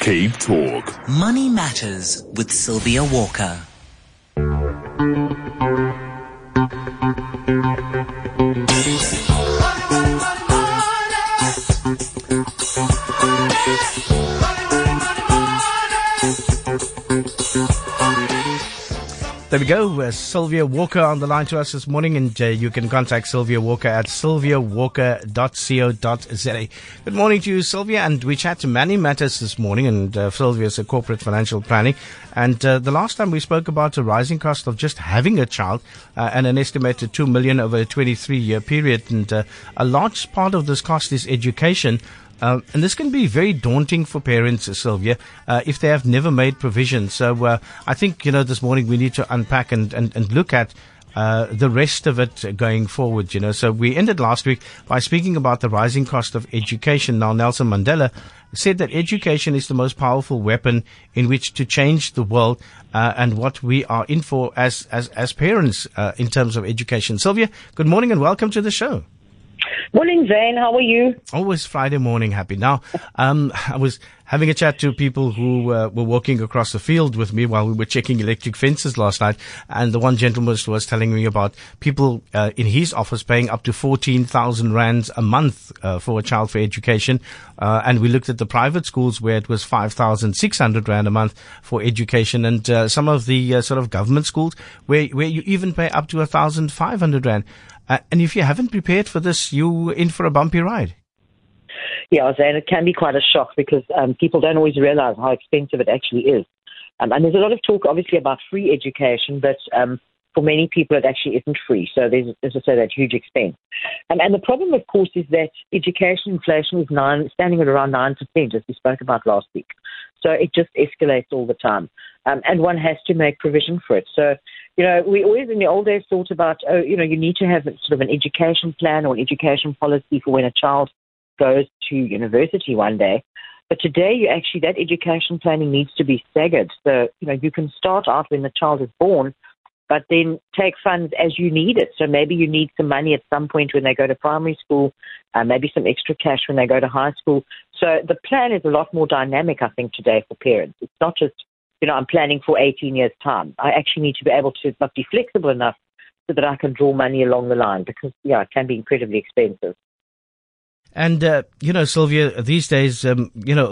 Cape Talk. Money Matters with Sylvia Walker. There we go. Sylvia Walker on the line to us this morning, and you can contact Sylvia Walker at sylviawalker.co.za. Good morning to you, Sylvia, and we chat to Money Matters this morning, and Sylvia is a corporate financial planning. And the last time we spoke about the rising cost of just having a child and an estimated $2 million over a 23-year period, and a large part of this cost is education. And this can be very daunting for parents, Sylvia, if they have never made provision. So I think, this morning we need to unpack and look at the rest of it going forward, So we ended last week by speaking about the rising cost of education. Now, Nelson Mandela said that education is the most powerful weapon in which to change the world and what we are in for as parents in terms of education. Sylvia, good morning and welcome to the show. Morning, Zane. How are you? Always Friday morning happy. Now, I was having a chat to people who were walking across the field with me while we were checking electric fences last night, and the one gentleman was telling me about people in his office paying up to 14,000 rands a month for a child for education, and we looked at the private schools where it was 5,600 rand a month for education, and some of the sort of government schools where you even pay up to 1,500 rand. And if you haven't prepared for this, you're in for a bumpy ride. Yeah, Zane, it can be quite a shock because people don't always realize how expensive it actually is. And there's a lot of talk, obviously, about free education, but for many people, it actually isn't free. So there's, as I say, that huge expense. And the problem, of course, is that education inflation is standing at around 9%, as we spoke about last week. So it just escalates all the time. And one has to make provision for it. So, we always in the old days thought about, you need to have sort of an education plan or an education policy for when a child goes to university one day. But today, that education planning needs to be staggered. So, you can start out when the child is born, but then take funds as you need it. So maybe you need some money at some point when they go to primary school, maybe some extra cash when they go to high school. So the plan is a lot more dynamic, I think, today for parents. It's not just, I'm planning for 18 years' time. I actually need to be able to be flexible enough so that I can draw money along the line because, it can be incredibly expensive. And, Sylvia, these days, 5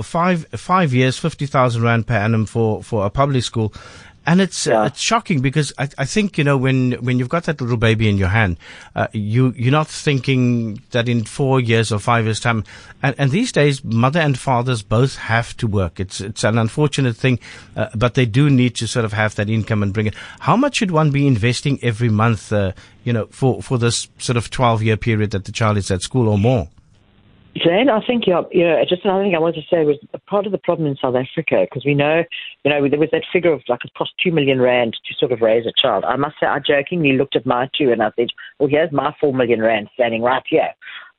years, 50,000 rand per annum for a public school. And it's shocking because I think, when you've got that little baby in your hand, you're not thinking that in 4 years or 5 years' time. And these days, mother and fathers both have to work. It's an unfortunate thing, but they do need to sort of have that income and bring it. How much should one be investing every month, for this sort of 12-year period that the child is at school or more? Jane, I think, just another thing I wanted to say was a part of the problem in South Africa, because we know, there was that figure of it cost 2 million rand to sort of raise a child. I must say, I jokingly looked at my two and I said, well, here's my 4 million rand standing right here.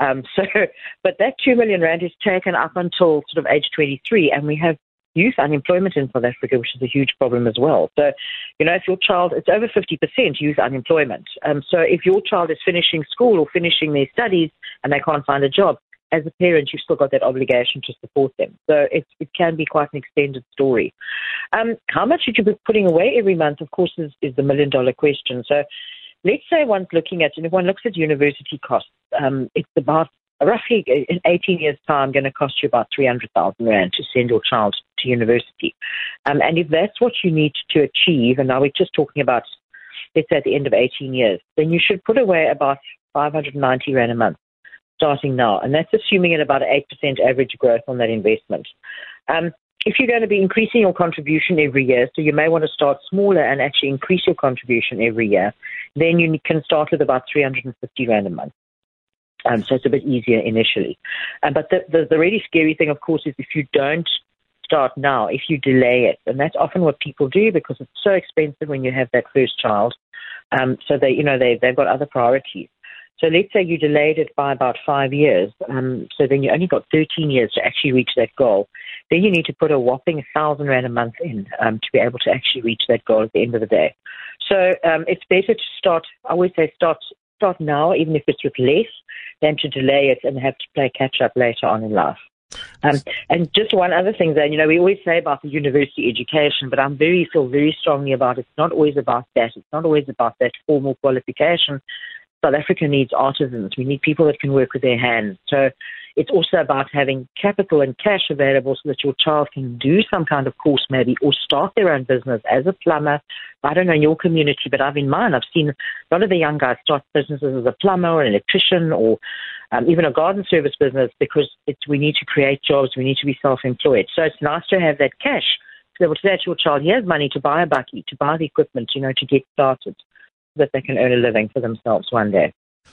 But that 2 million rand is taken up until sort of age 23, and we have youth unemployment in South Africa, which is a huge problem as well. So, if your child, it's over 50% youth unemployment. So if your child is finishing school or finishing their studies and they can't find a job, as a parent, you've still got that obligation to support them. So it can be quite an extended story. How much should you be putting away every month, of course, is the million-dollar question. So let's say one's looking at, and if one looks at university costs, it's about roughly in 18 years' time going to cost you about 300,000 rand to send your child to university. And if that's what you need to achieve, and now we're just talking about, let's say at the end of 18 years, then you should put away about 590 rand a month, starting now, and that's assuming at about 8% average growth on that investment. If you're going to be increasing your contribution every year, so you may want to start smaller and actually increase your contribution every year, then you can start with about 350 rand a month. So it's a bit easier initially. But the really scary thing, of course, is if you don't start now, if you delay it, and that's often what people do because it's so expensive when you have that first child. So they've got other priorities. So let's say you delayed it by about 5 years, so then you only got 13 years to actually reach that goal. Then you need to put a whopping 1,000 rand a month in to be able to actually reach that goal at the end of the day. So it's better to start, I always say start now, even if it's with less, than to delay it and have to play catch up later on in life. And just one other thing, then, we always say about the university education, but feel very strongly about it's not always about that. It's not always about that formal qualification. South Africa needs artisans. We need people that can work with their hands. So it's also about having capital and cash available so that your child can do some kind of course maybe, or start their own business as a plumber. I don't know in your community, but in mine, I've seen a lot of the young guys start businesses as a plumber or an electrician or even a garden service business, because we need to create jobs. We need to be self-employed. So it's nice to have that cash to be able to say to your child, here's money to buy a bakkie, to buy the equipment, to get started, that they can earn a living for themselves one day.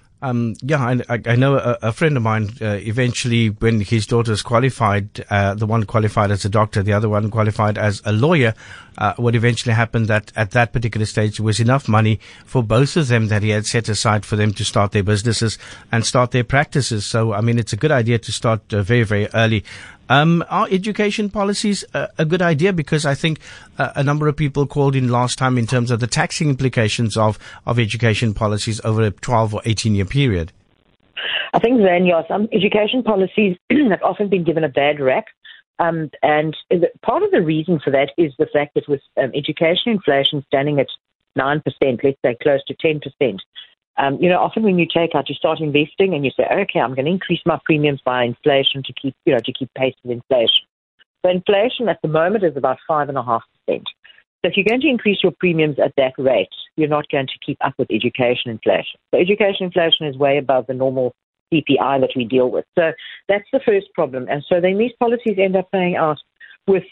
I know a friend of mine, eventually when his daughters qualified, the one qualified as a doctor, the other one qualified as a lawyer, what eventually happened that at that particular stage there was enough money for both of them that he had set aside for them to start their businesses and start their practices. So, it's a good idea to start very, very early. Are education policies a good idea? Because I think a number of people called in last time in terms of the taxing implications of education policies over a 12 or 18-year period. I think then, some education policies have often been given a bad rap. And part of the reason for that is the fact that with education inflation standing at 9%, let's say close to 10%, often when you start investing and you say, okay, I'm going to increase my premiums by inflation to keep pace with inflation. So inflation at the moment is about 5.5%. So if you're going to increase your premiums at that rate, you're not going to keep up with education inflation. So education inflation is way above the normal CPI that we deal with. So that's the first problem. And so then these policies end up paying out with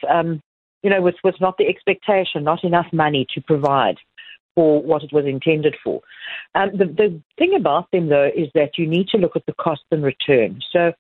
not the expectation, not enough money to provide for what it was intended for. The thing about them, though, is that you need to look at the cost and return. So,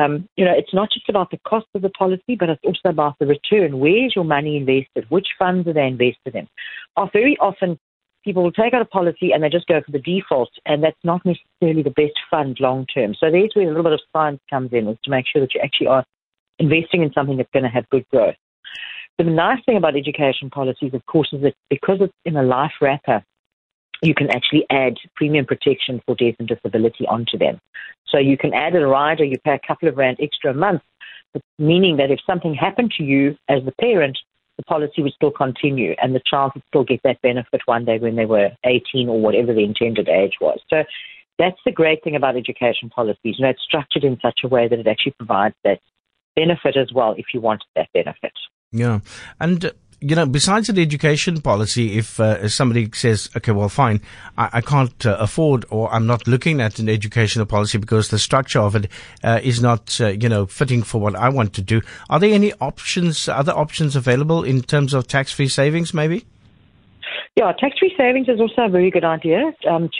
it's not just about the cost of the policy, but it's also about the return. Where is your money invested? Which funds are they invested in? Very often, people will take out a policy and they just go for the default, and that's not necessarily the best fund long term. So there's where a little bit of science comes in, is to make sure that you actually are investing in something that's going to have good growth. The nice thing about education policies, of course, is that because it's in a life wrapper, you can actually add premium protection for death and disability onto them. So you can add a rider, you pay a couple of rand extra a month, meaning that if something happened to you as the parent, the policy would still continue and the child would still get that benefit one day when they were 18 or whatever the intended age was. So that's the great thing about education policies. It's structured in such a way that it actually provides that benefit as well if you wanted that benefit. Yeah. And, besides the education policy, if somebody says, okay, well, fine, I can't afford, or I'm not looking at an educational policy because the structure of it is not, fitting for what I want to do. Are there any other options available in terms of tax-free savings, maybe? Yeah, tax-free savings is also a very good idea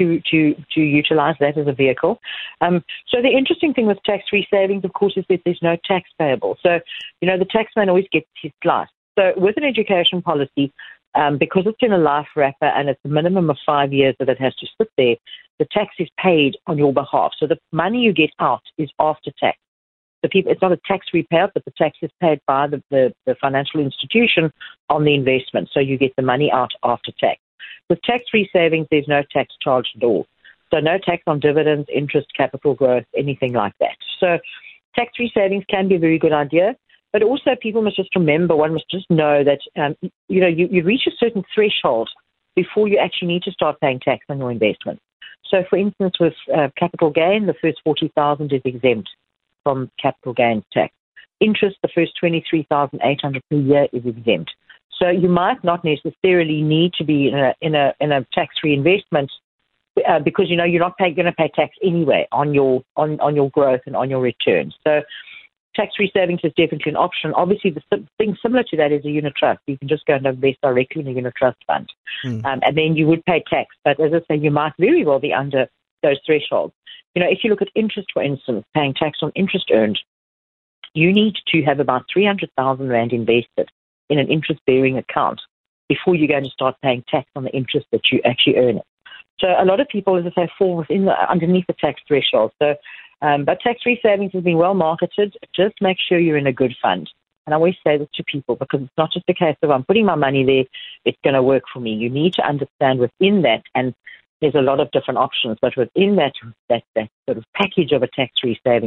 to utilize that as a vehicle. So the interesting thing with tax-free savings, of course, is that there's no tax payable. So, the taxman always gets his slice. So with an education policy, because it's in a life wrapper and it's a minimum of 5 years that it has to sit there, the tax is paid on your behalf. So the money you get out is after tax. It's not a tax-free payout, but the tax is paid by the financial institution on the investment. So you get the money out after tax. With tax-free savings, there's no tax charged at all. So no tax on dividends, interest, capital growth, anything like that. So tax-free savings can be a very good idea. But also people must just remember, one must just know that, you reach a certain threshold before you actually need to start paying tax on your investment. So, for instance, with capital gain, the first 40,000 is exempt from capital gains tax. Interest, the first 23,800 per year is exempt. So you might not necessarily need to be in a tax-free investment because you're not going to pay tax anyway on your growth and on your returns. So tax-free savings is definitely an option. Obviously, the thing similar to that is a unit trust. You can just go and invest directly in a unit trust fund, and then you would pay tax. But as I say, you might very well be under those thresholds. If you look at interest, for instance, paying tax on interest earned, you need to have about 300,000 rand invested in an interest-bearing account before you're going to start paying tax on the interest that you actually earn. So a lot of people, as I say, fall underneath the tax threshold. So, but tax-free savings has been well marketed. Just make sure you're in a good fund. And I always say this to people because it's not just a case of I'm putting my money there, it's going to work for me. You need to understand within that, and there's a lot of different options, but within that sort of package of a tax-free savings,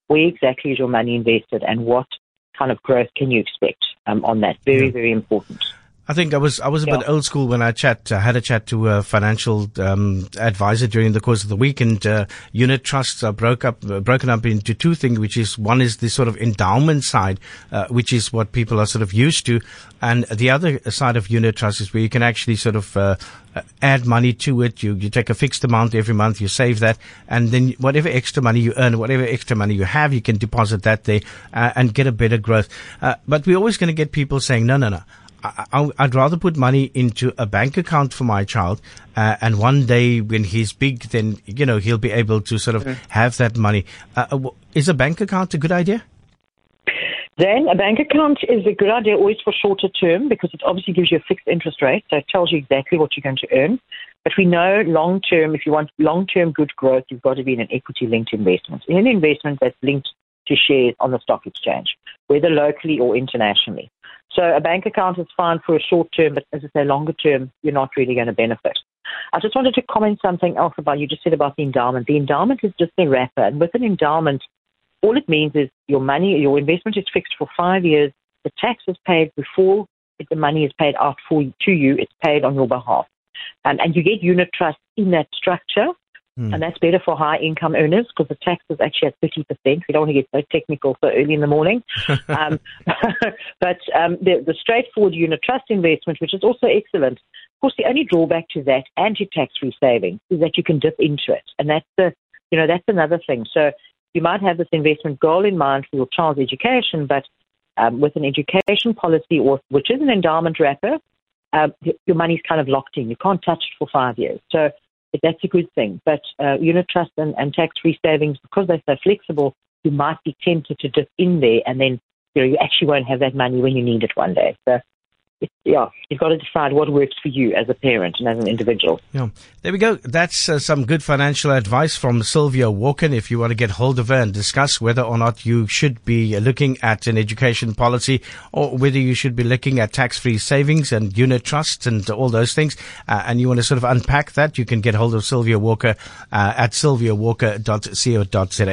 where exactly is your money invested and what kind of growth can you expect on that. Very, very important. I think I was a bit old school when I had a chat to a financial advisor during the course of the week, and unit trusts are broken up into two things, which is one is the sort of endowment side, which is what people are sort of used to, and the other side of unit trust is where you can actually sort of add money to it. You take a fixed amount every month, you save that, and then whatever extra money you earn, whatever extra money you have, you can deposit that there and get a better growth. But we're always going to get people saying, no. I'd rather put money into a bank account for my child, and one day when he's big, then, he'll be able to sort of have that money. Is a bank account a good idea? Then a bank account is a good idea always for shorter term because it obviously gives you a fixed interest rate, so it tells you exactly what you're going to earn. But we know long term, if you want long-term good growth, you've got to be in an equity-linked investment. In an investment that's linked to shares on the stock exchange, whether locally or internationally. So a bank account is fine for a short term, but as I say, longer term, you're not really going to benefit. I just wanted to comment something else about, you just said about the endowment. The endowment is just a wrapper. And with an endowment, all it means is your investment is fixed for 5 years. The tax is paid before the money is paid out to you. It's paid on your behalf. And you get unit trust in that structure. And that's better for high income earners because the tax is actually at 30%. We don't want to get so technical so early in the morning. But the straightforward unit trust investment, which is also excellent, of course, the only drawback to that and to tax-free savings is that you can dip into it. And that's another thing. So you might have this investment goal in mind for your child's education, but with an education policy, which is an endowment wrapper, your money's kind of locked in. You can't touch it for 5 years. So that's a good thing. But unit trust and tax-free savings, because they're so flexible, you might be tempted to dip in there and then you actually won't have that money when you need it one day. So you've got to decide what works for you as a parent and as an individual. Yeah, there we go. That's some good financial advice from Sylvia Walker. If you want to get hold of her and discuss whether or not you should be looking at an education policy or whether you should be looking at tax-free savings and unit trusts and all those things, and you want to sort of unpack that, you can get hold of Sylvia Walker at sylviawalker.co.za.